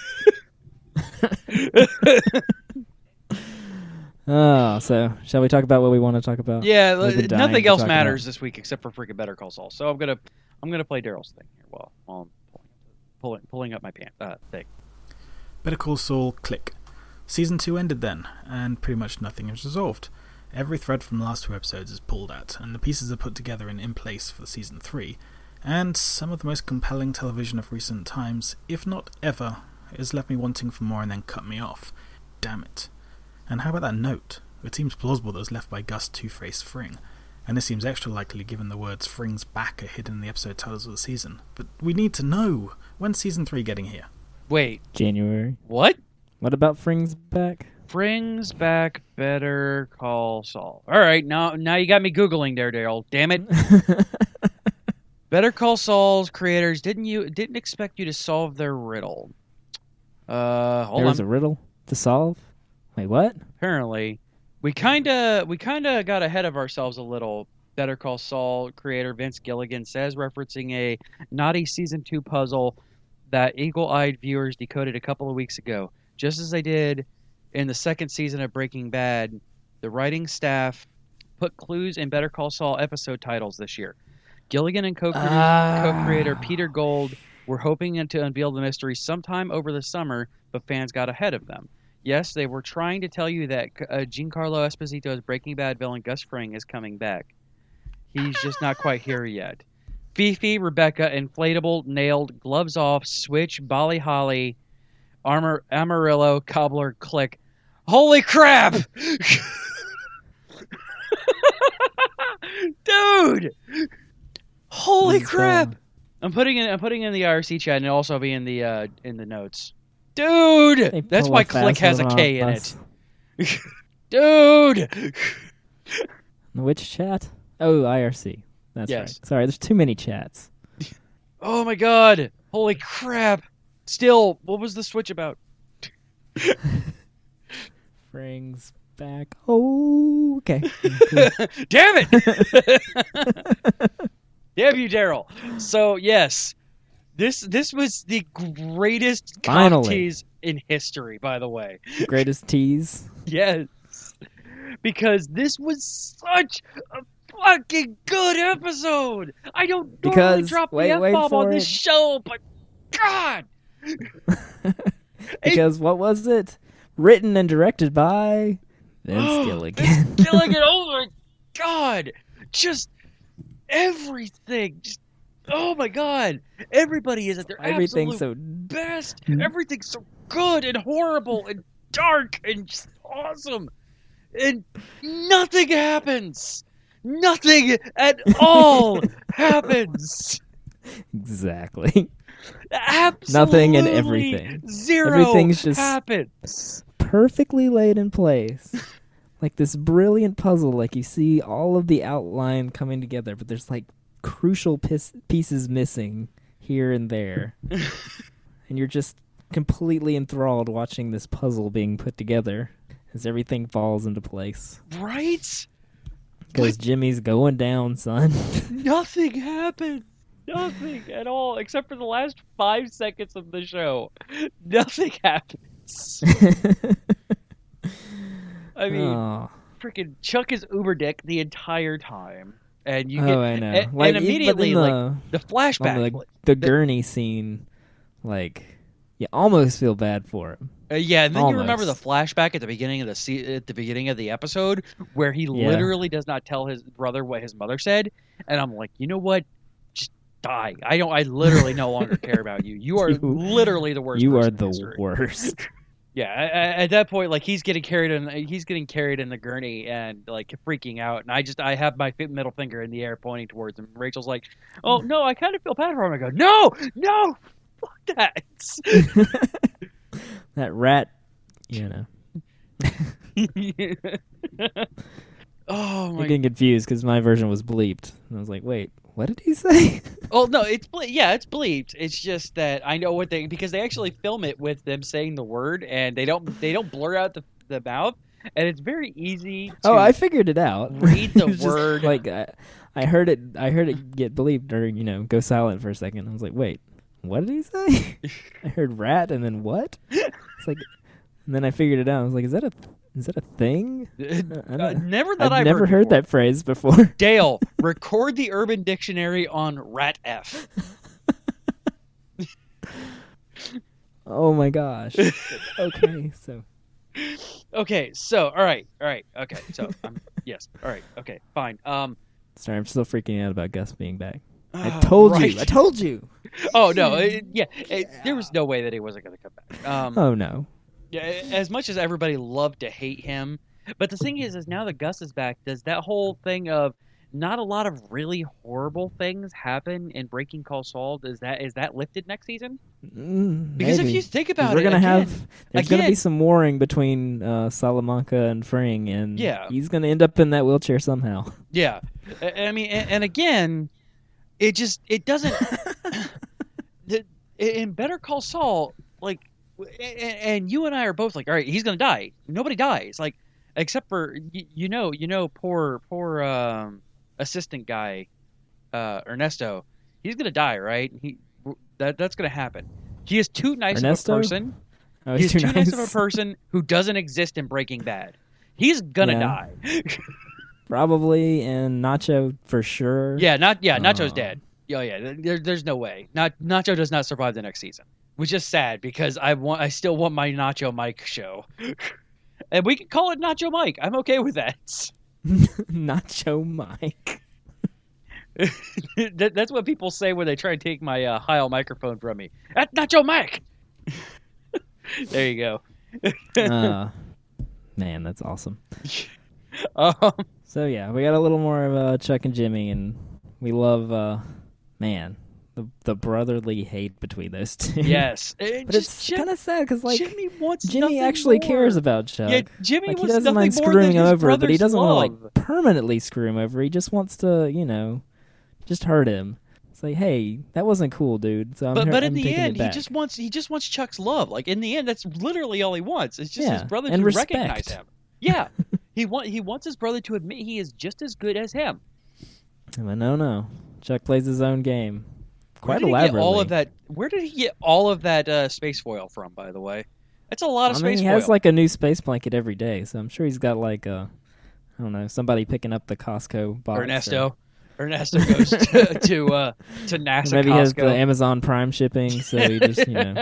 Oh, so shall we talk about what we want to talk about? Yeah, We've been dying nothing to else talk matters about. this week except for freaking Better Call Saul. So I'm gonna I'm gonna play Daryl's thing here while while I'm pulling pulling, pulling up my pant uh, thing. Better Call Saul, click. Season two ended then, and pretty much nothing is resolved. Every thread from the last two episodes is pulled at, and the pieces are put together and in place for season three, and some of the most compelling television of recent times, if not ever, has left me wanting for more and then cut me off. Damn it. And how about that note? It seems plausible that it was left by Gus Two-Face Fring, and this seems extra likely given the words Fring's back are hidden in the episode titles of the season. But we need to know, when's season three getting here? Wait, January. what? What about Fring's back? Brings back Better Call Saul. All right, now now you got me googling there, Daryl. Damn it. Better Call Saul's creators didn't you didn't expect you to solve their riddle. Uh, hold There was on. a riddle to solve? Wait, what? apparently, we kind of we kind of got ahead of ourselves a little. Better Call Saul creator Vince Gilligan says, referencing a naughty season two puzzle that eagle-eyed viewers decoded a couple of weeks ago. Just as they did in the second season of Breaking Bad, the writing staff put clues in Better Call Saul episode titles this year. Gilligan and co-creator, Ah. co-creator Peter Gold were hoping to unveil the mystery sometime over the summer, but fans got ahead of them. Yes, they were trying to tell you that uh, Giancarlo Esposito's Breaking Bad villain Gus Fring is coming back. He's just not quite here yet. Fifi, Rebecca, Inflatable, Nailed, Gloves Off, Switch, Bolly Holly, Armor, Amarillo, Cobbler, Click. Holy crap! Dude! Holy Let's crap! go. I'm putting in I'm putting in the I R C chat and it'll also be in the uh, in the notes. Dude! They That's pull why a Click fast has a one K in off it. us. Dude! Which chat? Oh, I R C. That's Yes. right. Sorry, there's too many chats. Oh my god! Holy crap! Still, what was the Switch about? Frings back. Oh, okay. Damn it! Damn you, Daryl. So yes, this this was the greatest cock Finally. tease in history. By the way, Greatest tease. yes, because this was such a fucking good episode. I don't normally Because- drop wait, the wait F-bomb on for this it. show, but God, Because what was it? Written and directed by Vince Gilligan. Gilligan, oh my God, just everything, just oh my God, everybody is at their Everything's absolute so best. Hmm. Everything's so good and horrible and dark and just awesome, and nothing happens. Nothing at all happens. exactly. Absolutely Nothing and everything. Zero Everything's just- happens. Perfectly laid in place. Like this brilliant puzzle. Like you see all of the outline coming together, but there's like crucial pis- pieces missing here and there. And you're just completely enthralled watching this puzzle being put together as everything falls into place. Right? Because Jimmy's going down, son. Nothing happened. Nothing at all, except for the last five seconds of the show. Nothing happens. I mean, oh, freaking Chuck is uber dick the entire time, and you get oh I know. and, like, and e- immediately but in like the, the flashback. on the, the gurney scene, like you almost feel bad for him. Uh, yeah, and then you remember the Almost. flashback at the beginning of the se- at the beginning of the episode where he Yeah. literally does not tell his brother what his mother said, and I'm like, you know what? Just die. I don't. I literally no longer care about you. You are You- literally the worst. You person are in the history. worst. Yeah, a- a- at that point, like he's getting carried in, he's getting carried in the gurney and like freaking out, and I just I have my fi- middle finger in the air pointing towards him. Rachel's like, "Oh no, I kind of feel bad for him." I go, "No, no, fuck that." That rat, you know. Oh I'm my! getting confused because my version was bleeped. And I was like, wait, what did he say? Oh no, it's ble- yeah, it's bleeped. It's just that I know what they because they actually film it with them saying the word, and they don't they don't blur out the the mouth, and it's very easy. To Oh, I figured it out. read the It was just word. like I, I heard it. I heard it get bleeped or you know go silent for a second. I was like, wait, what did he say? I heard rat and then what? It's like, and then I figured it out. I was like, is that a is that a thing? I Uh, don't- never that I've I've never heard before. that phrase before. Dale, record the Urban Dictionary on Rat F. Oh my gosh. Okay, so Okay, so all right, all right, okay, so um, yes, all right, okay, fine. Um, sorry, I'm still freaking out about Gus being back. I ah, told right. you. I told you. Oh no, it, yeah, it, there was no way that he wasn't going to come back. Um, Oh no. yeah, as much as everybody loved to hate him, but the thing is, is now that Gus is back, does that whole thing of not a lot of really horrible things happen in Breaking Call Saul? Is that is that lifted next season? Mm, Because maybe. if you think 'Cause about we're it, gonna again, have there's gonna again- be some warring between uh, Salamanca and Fring, and Yeah. he's gonna end up in that wheelchair somehow. Yeah, I, I mean, and, and again, it just it doesn't. the, in Better Call Saul, like and, and you and I are both like, all right, he's gonna die. Nobody dies, like except for you, you know, you know, poor poor um, assistant guy, uh, Ernesto. He's gonna die, right? He that that's gonna happen. He is too nice Ernesto? of a person. Oh, He's too too nice. nice of a person who doesn't exist in Breaking Bad. He's gonna Yeah. die. Probably, and Nacho for sure. Yeah, not yeah. Nacho's Oh. dead. Oh yeah, there, there's no way. Not Nacho does not survive the next season, which is sad because I want I still want my Nacho Mike show, and we can call it Nacho Mike. I'm okay with that. Nacho Mike. that. That's what people say when they try to take my uh, Heil microphone from me. That's Nacho Mike. There you go. uh, man, that's awesome. Um, So yeah, we got a little more of uh, Chuck and Jimmy, and we love, uh, man, the the brotherly hate between those two. yes, It but just it's Jim- kind of sad because like Jimmy wants Jimmy nothing actually more. cares about Chuck. Yeah, Jimmy like, he wants doesn't nothing mind more screwing than him his over, but he brother's doesn't want to love. like permanently screw him over. He just wants to, you know, just hurt him. It's like, hey, that wasn't cool, dude. So I'm But hurt- but in I'm the taking it end, he back. just wants he just wants Chuck's love. Like in the end, that's literally all he wants. It's just Yeah, his brother and to respect. recognize him. Yeah, he want he wants his brother to admit he is just as good as him. I'm like, no, no. Chuck plays his own game. Where Quite did he elaborately. get all of that? Where did he get all of that uh, space foil from? By the way, that's a lot of I mean, space he foil. has like a new space blanket every day, so I'm sure he's got like a, I don't know, somebody picking up the Costco box. Ernesto. Ernesto goes to to, uh, to Or NASA. maybe Costco. he has the Amazon Prime shipping, so he just, you know,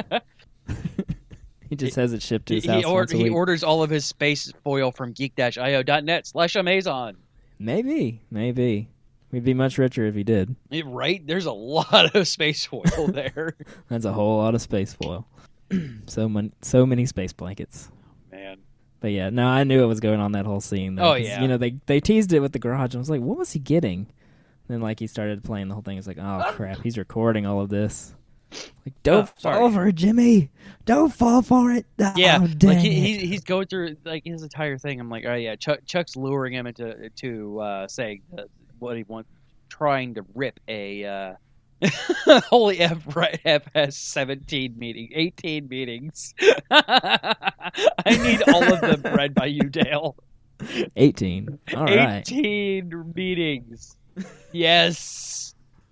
he just has it shipped to He, his house he, or, once a he week. orders all of his space foil from geek dash i o dot net slash Amazon. Maybe, maybe. We'd be much richer if he did. Yeah, right? There's a lot of space foil there. That's a whole lot of space foil. so mon- so many space blankets. Man. But yeah, no, I knew what was going on that whole scene. Though, Oh, 'cause, yeah. You know, they they teased it with the garage. I was like, what was he getting? Then like he started playing the whole thing. It's like, oh crap, he's recording all of this. Like, don't Oh, sorry. fall for it, Jimmy. Don't fall for it. Oh, Yeah, dang like he, it. he he's going through like his entire thing. I'm like, oh yeah, Chuck, Chuck's luring him into to uh, saying uh, what he wants, trying to rip a uh, holy F. Right, F has seventeen meeting, eighteen meetings. I need all of them read by you, Dale. eighteen. All right. eighteen meetings. Yes.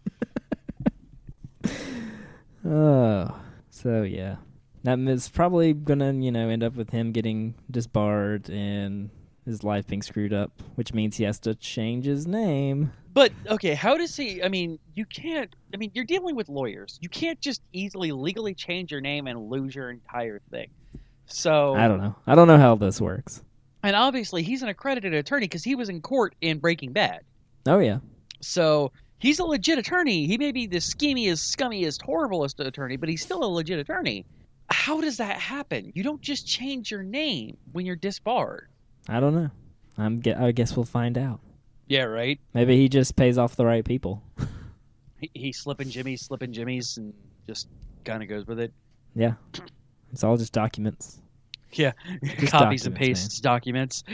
Oh, so yeah, that is probably gonna, you know, end up with him getting disbarred and his life being screwed up, which means he has to change his name. But okay, how does he? I mean, you can't. I mean, you're dealing with lawyers. You can't just easily legally change your name and lose your entire thing. So I don't know. I don't know how this works. And obviously, he's an accredited attorney because he was in court in Breaking Bad. Oh yeah, So he's a legit attorney. He may be the schemiest, scummiest, horriblest attorney, but he's still a legit attorney. How does that happen? You don't just change your name when you're disbarred. I don't know. I'm. ge- I guess we'll find out. Yeah, right. Maybe he just pays off the right people. He, he's slipping Jimmy's, slipping Jimmy's, and just kind of goes with it. Yeah, it's all just documents. Yeah, Just copies and documents, pastes documents.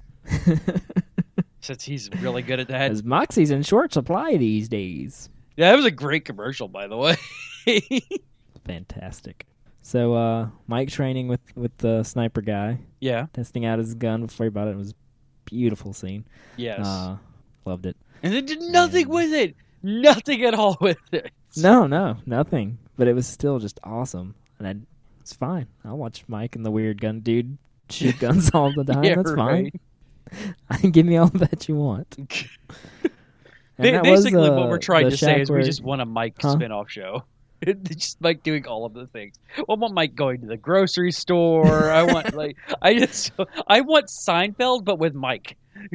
Since he's really good at that. Because Moxie's in short supply these days. Yeah, that was a great commercial, by the way. Fantastic. So, uh, Mike training with, with the sniper guy, Yeah. testing out his gun before he bought it. It was a beautiful scene. Yes. Uh, loved it. and they did nothing and- with it. Nothing at all with it. No, no, nothing. But it was still just awesome. And I, it's fine. I'll watch Mike and the weird gun dude shoot guns all the time. Yeah, That's right. fine. Give me all that you want. And Ba- that was, Basically, uh, what we're trying the to say shack is where- we just want a Mike Huh? spin-off show. Just Mike doing all of the things. I want Mike going to the grocery store. I want like I just I want Seinfeld, but with Mike.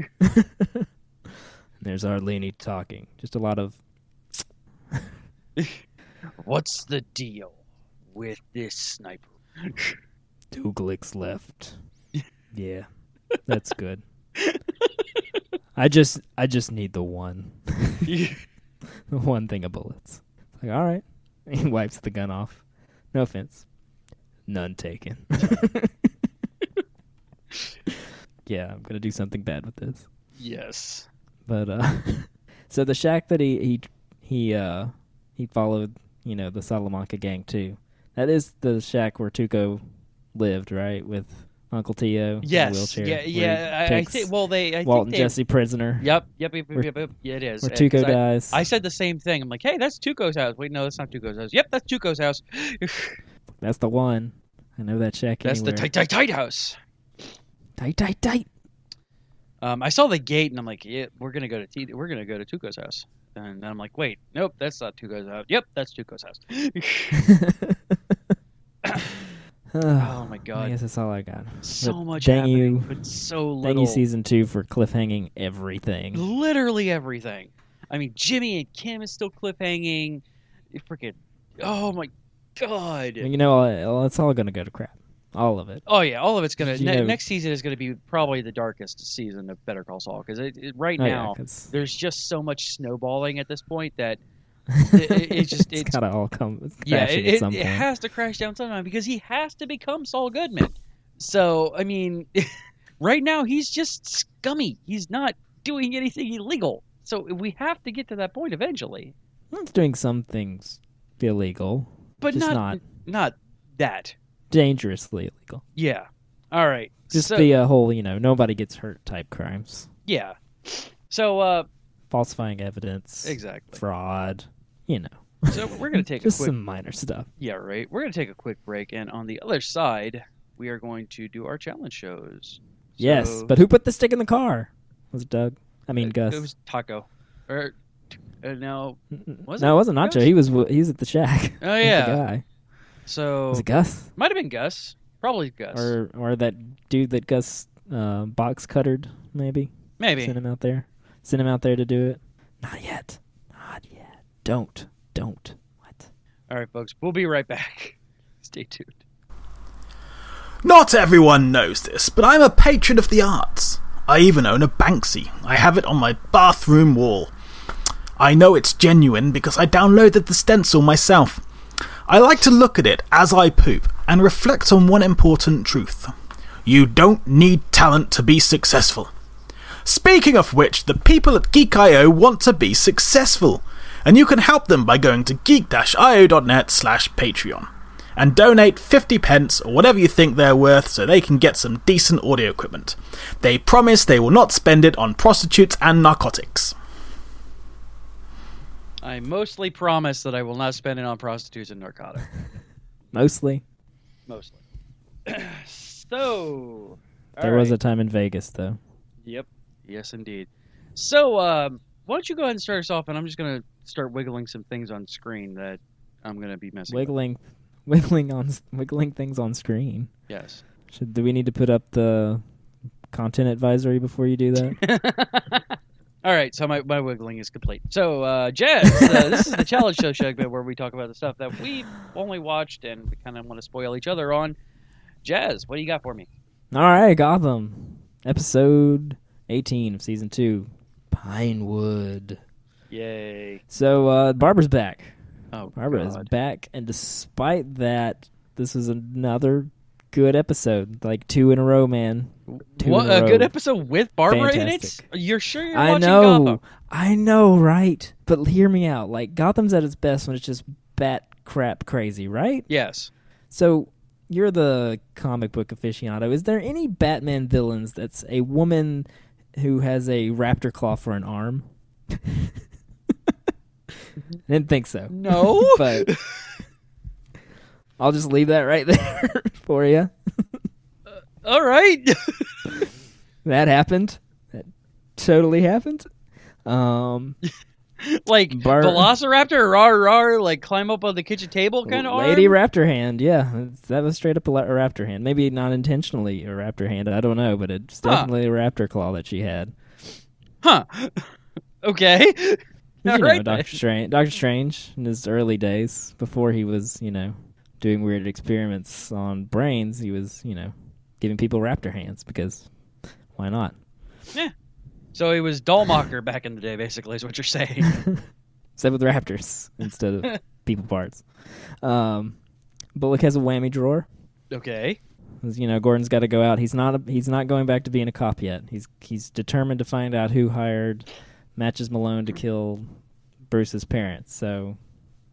There's hardly any talking. Just a lot of. What's the deal with this sniper? Two clicks left. Yeah, that's good. I just, I just need the one, the one thing of bullets. Like, all right. He wipes the gun off. No offense. None taken. Yeah, I'm gonna do something bad with this. Yes. But uh, so the shack that he he he uh he followed, you know, the Salamanca gang too. That is the shack where Tuco lived, right? With Uncle Tio. Yes. In the wheelchair, Yeah. where Yeah. he I, I takes think. Well, they. I Walt think and they, Jesse prisoner. Yep. Yep. Yep. Where- yep, yep. Yeah, it is. Where Uh, Tuco 'cause I- dies. I said the same thing. I'm like, hey, that's Tuco's house. Wait, no, that's not Tuco's house. Yep, that's Tuco's house. That's the one. I know that shack That's anywhere. the tight, tight, tight house. tight, tight, tight. Um, I saw the gate and I'm like, yeah, we're gonna go to T- we're gonna go to Tuco's house. And then I'm like, wait, nope, that's not Tuco's house. Yep, that's Tuco's house. Oh my I god, guess that's all I got. so But much dang happening, you, but so Thank little. you, season two, for cliffhanging everything. Literally everything. I mean, Jimmy and Kim is still cliffhanging. Freaking, oh my god. You know, uh, it's all gonna go to crap. All of it. Oh yeah, all of it's gonna. You Ne- know- next season is gonna be probably the darkest season of Better Call Saul because it, it, right Oh, yeah, now 'cause there's just so much snowballing at this point that it, it, it just it's it's gotta all come. It's yeah crashing it, at it, some it point. has to crash down sometime because he has to become Saul Goodman. So I mean, right now he's just scummy. He's not doing anything illegal. So we have to get to that point eventually. It's doing some things illegal, But Just not not. not that. dangerously illegal. Yeah. All right. Just so, the uh, whole, you know, nobody gets hurt type crimes, yeah. So uh falsifying evidence, exactly. fraud. You know, So we're gonna take a just quick some minor stuff. Yeah, right. We're going to take a quick break, and on the other side, we are going to do our challenge shows. Yes, So- but who put the stick in the car? Was it Doug? I mean, it, Gus. It was Taco. Or, uh, no. was no, it it wasn't Nacho. Gus? He was he was at the shack. Oh, with yeah. the guy. So, Was it Gus? might have been Gus. Probably Gus. Or or that dude that Gus uh, box cuttered, maybe? Maybe. Send him out there. Send him out there to do it. Not yet. Not yet. Don't. Don't. What? All right, folks. We'll be right back. Stay tuned. Not everyone knows this, but I'm a patron of the arts. I even own a Banksy. I have it on my bathroom wall. I know it's genuine because I downloaded the stencil myself. I like to look at it as I poop and reflect on one important truth. You don't need talent to be successful. Speaking of which, the people at Geek dot I O want to be successful, and you can help them by going to geek-io.net slash Patreon and donate fifty pence or whatever you think they're worth so they can get some decent audio equipment. They promise they will not spend it on prostitutes and narcotics. I mostly promise that I will not spend it on prostitutes and narcotics. Mostly. Mostly. So... There all was right. a time in Vegas, though. Yep. Yes, indeed. So, um, why don't you go ahead and start us off, and I'm just going to start wiggling some things on screen that I'm going to be messing with. Wiggling, wiggling on, wiggling things on screen. Yes. Should do we need to put up the content advisory before you do that? All right, so my, my wiggling is complete. So, uh, Jazz, uh, this is the challenge show segment where we talk about the stuff that we've only watched and we kind of want to spoil each other on. Jazz, what do you got for me? All right, Gotham, episode eighteen of season two, Pinewood. Yay. So uh, Barbara's back. Oh, Barbara is God. back, and despite that, this is another good episode. Like two in a row, man. Two What, in a a good row. episode with Barbara Fantastic. in it? You're sure you're I watching know, Gotham? I know, right? But hear me out. Like Gotham's at its best when it's just bat crap crazy, right? Yes. So you're the comic book aficionado. Is there any Batman villains that's a woman who has a raptor claw for an arm? Didn't think so. No. But I'll just leave that right there for you. All right. That happened. That totally happened. Um, like Bar- Velociraptor, rar rar, like climb up on the kitchen table kind of Lady arm? Raptor hand, yeah. It's- That was straight up a la- a raptor hand. Maybe not intentionally a raptor hand, I don't know, but it's Huh. definitely a raptor claw that she had. Huh. Okay. You All know, right. Doctor Strange. Doctor Strange in his early days, before he was, you know, doing weird experiments on brains, he was, you know, giving people raptor hands because why not? Yeah. So he was Dollmacher back in the day, basically, is what you're saying. Except with raptors instead of people parts. Um, Bullock has a whammy drawer. Okay. 'Cause, you know, Gordon's got to go out. He's not. A, he's not going back to being a cop yet. He's he's determined to find out who hired Matches Malone to kill Bruce's parents. So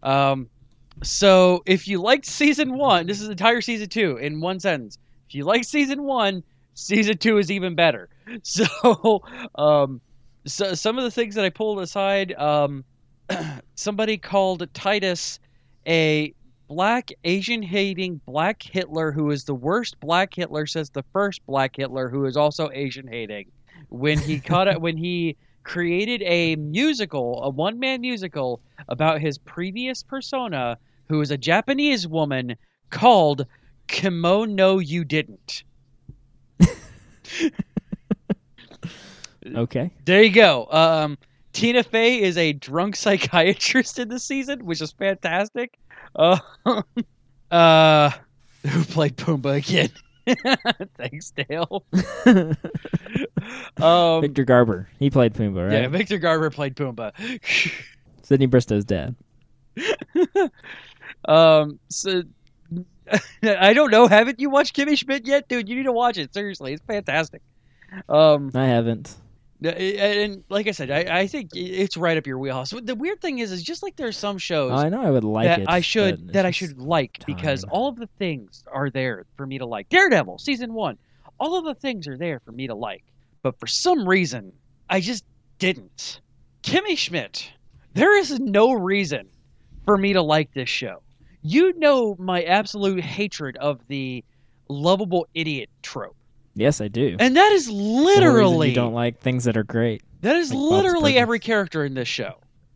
Um, so if you liked season one, this is entire season two in one sentence. If you liked season one, season two is even better. So, um, so some of the things that I pulled aside, um, somebody called Titus a black Asian hating black Hitler who is the worst black Hitler, says the first black Hitler who is also Asian hating. When he caught it, when he created a musical, a one man musical about his previous persona, who is a Japanese woman called Kimono You Didn't. Okay. There you go. Um, Tina Fey is a drunk psychiatrist in this season, which is fantastic. Uh, uh, who played Pumbaa again? Thanks, Dale. um, Victor Garber. He played Pumbaa, right? Yeah, Victor Garber played Pumbaa. Sidney Bristow's dad. um, so I don't know. Haven't you watched Kimmy Schmidt yet, dude? You need to watch it. Seriously, it's fantastic. Um, I haven't. And like I said, I, I think it's right up your wheelhouse. The weird thing is, is just like there's some shows Oh, I know I would like that it. I should but that I it's should just like because time. all of the things are there for me to like. Daredevil season one, all of the things are there for me to like, but for some reason I just didn't. Kimmy Schmidt, there is no reason for me to like this show. You know my absolute hatred of the lovable idiot trope. Yes, I do. And that is The whole reason literally you don't like things that are great. that is like Bob's literally Burgers. every character in this show.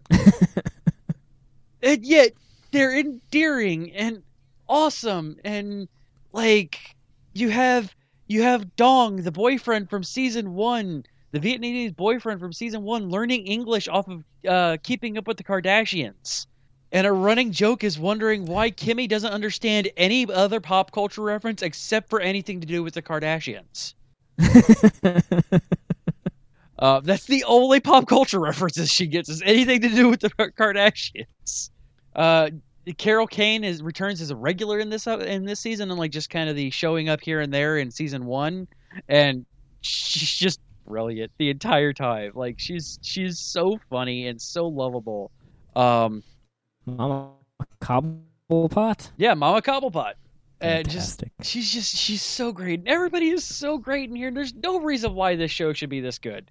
And yet they're endearing and awesome, and like you have you have Dong, the boyfriend from season one, the Vietnamese boyfriend from season one, learning English off of uh, Keeping Up with the Kardashians. And a running joke is wondering why Kimmy doesn't understand any other pop culture reference except for anything to do with the Kardashians. uh, that's the only pop culture references she gets, is anything to do with the Kardashians. Uh, Carol Kane is returns as a regular in this in this season, and like just kind of the showing up here and there in season one, and she's just brilliant the entire time. Like she's she's so funny and so lovable. Um, Mama Cobblepot? yeah, Mama Cobblepot. And just Fantastic. she's just she's so great. And everybody is so great in here. There's no reason why this show should be this good.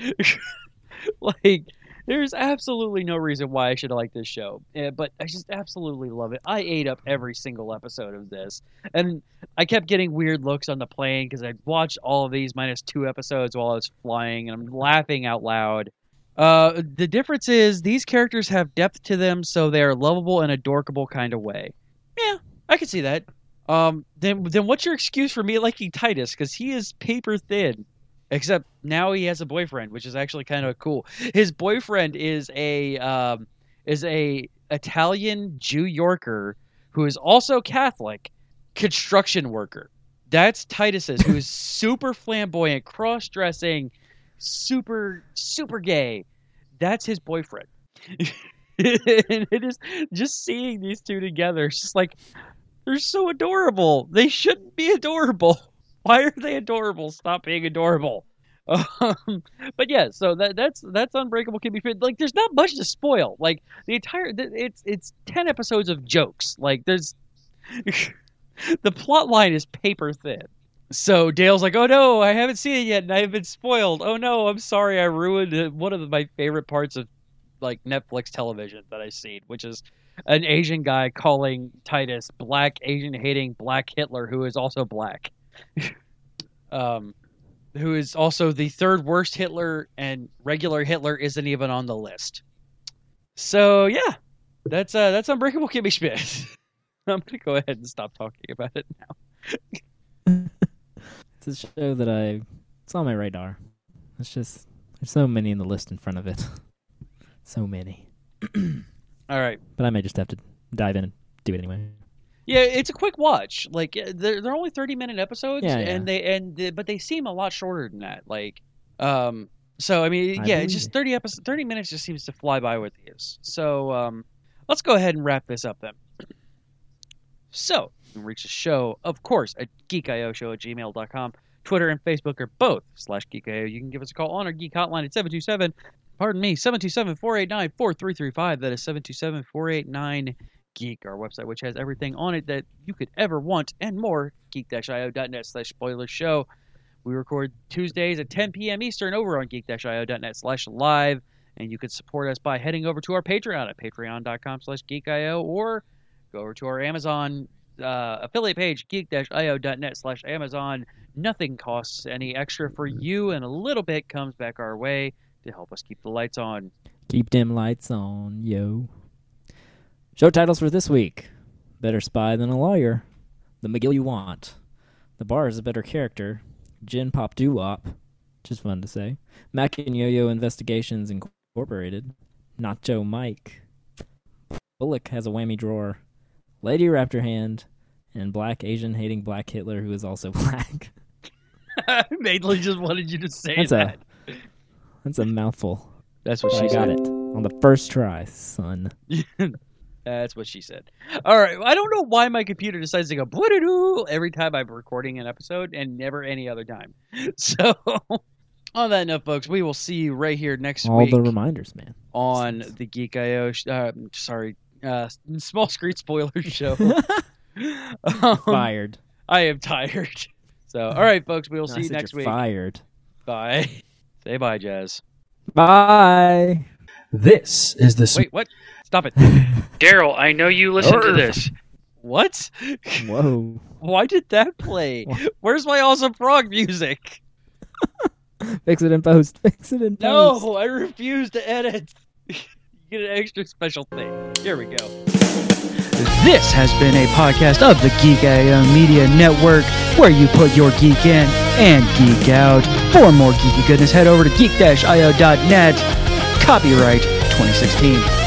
Like, there's absolutely no reason why I should like this show. Uh, but I just absolutely love it. I ate up every single episode of this. And I kept getting weird looks on the plane because I watched all of these minus two episodes while I was flying, and I'm laughing out loud. Uh, the difference is these characters have depth to them, so they are lovable in a dorkable kind of way. Yeah, I can see that. Um, then then what's your excuse for me liking Titus? Because he is paper thin. Except now he has a boyfriend, which is actually kind of cool. His boyfriend is a um, is a Italian Jew Yorker who is also Catholic, construction worker. That's Titus's, who is super flamboyant, cross-dressing, super super gay. That's his boyfriend. And it is just seeing these two together. It's just like they're so adorable. They shouldn't be adorable. Why are they adorable? Stop being adorable. Um, but yeah, so that that's that's Unbreakable Kimmy Schmidt. Like, there's not much to spoil. Like the entire, it's it's ten episodes of jokes. Like there's the plot line is paper thin. So Dale's like, oh no, I haven't seen it yet, and I've been spoiled. Oh no, I'm sorry, I ruined one of my favorite parts of like Netflix television that I've seen, which is an Asian guy calling Titus black Asian hating black Hitler, who is also black. um, who is also the third worst Hitler, and regular Hitler isn't even on the list. So yeah, that's uh, that's Unbreakable Kimmy Schmidt. I'm gonna go ahead and stop talking about it now. It's a show that I... It's on my radar. It's just... There's so many in the list in front of it. So many. All right. But I may just have to dive in and do it anyway. Yeah, it's a quick watch. Like they're they're only thirty minute episodes, Yeah, yeah. and they and they, but they seem a lot shorter than that. Like, um, so I mean, I yeah, believe it's just it. thirty episodes. Thirty minutes just seems to fly by with these. So, um, let's go ahead and wrap this up then. So, you can reach the show, of course, at geekioshow at gmail dot com. Twitter and Facebook are both slash geekio. You can give us a call on our geek hotline at seven two seven, pardon me, seven two seven, four eight nine, four three three five. That is seven two seven, four eight nine, geek, our website, which has everything on it that you could ever want and more. geek-io.net slash spoiler show. We record Tuesdays at ten p.m. Eastern over on geek-io.net slash live. And you can support us by heading over to our Patreon at patreon.com slash geekio or go over to our Amazon uh, affiliate page, geek-io.net slash Amazon. Nothing costs any extra for you, and a little bit comes back our way to help us keep the lights on. Keep them lights on, yo. Show titles for this week. Better Spy Than a Lawyer. The McGill You Want. The Bar is a Better Character. Gin Pop Doo-Wop, which is fun to say. Mac and Yo-Yo Investigations Incorporated. Nacho Mike. Bullock Has a Whammy Drawer. Lady Raptor Hand. And Black Asian Hating Black Hitler, who is also black. I mainly just wanted you to say That's that. a that's a mouthful. That's what But she I got said. it on the first try, son. That's what she said. All right. I don't know why my computer decides to go boo-doo-doo every time I'm recording an episode and never any other time. So, on that note, folks, we will see you right here next All week the reminders, man. on the Geek I O, sh- uh, sorry, uh, Small Screen Spoiler Show. um, Fired. I am tired. So, all right, folks, we will No, see I you said next you're week. Fired. Bye. Say bye, Jazz. Bye. This is the Wait, what? Stop it. Daryl, I know you listen to this. What? Whoa. Why did that play? Where's my awesome frog music? Fix it in post. Fix it in post. No, I refuse to edit. You get an extra special thing. Here we go. This has been a podcast of the Geek I O Media Network, where you put your geek in and geek out. For more geeky goodness, head over to geek dash io dot net. Copyright twenty sixteen.